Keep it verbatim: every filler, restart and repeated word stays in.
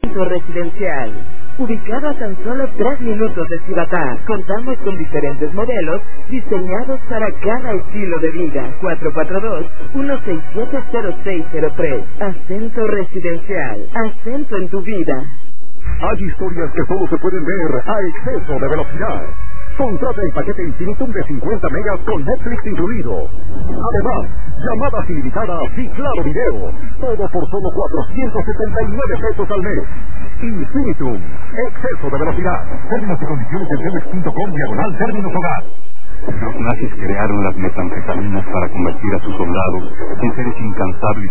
Centro Residencial. Ubicado a tan solo tres minutos de Cibatá, contamos con diferentes modelos diseñados para cada estilo de vida. cuatro cuatro dos, uno seis siete, cero seis cero tres. Acento Residencial. Acento en tu vida. Hay historias que solo se pueden ver a exceso de velocidad. Contrata el paquete Infinitum de cincuenta megas con Netflix incluido. Además, llamadas ilimitadas y claro video. Todo por solo cuatrocientos setenta y nueve pesos al mes. Infinitum. Exceso de velocidad. Términos y condiciones en telmex punto com diagonal términos hogar. Los nazis crearon las metanfetaminas para convertir a sus soldados en seres incansables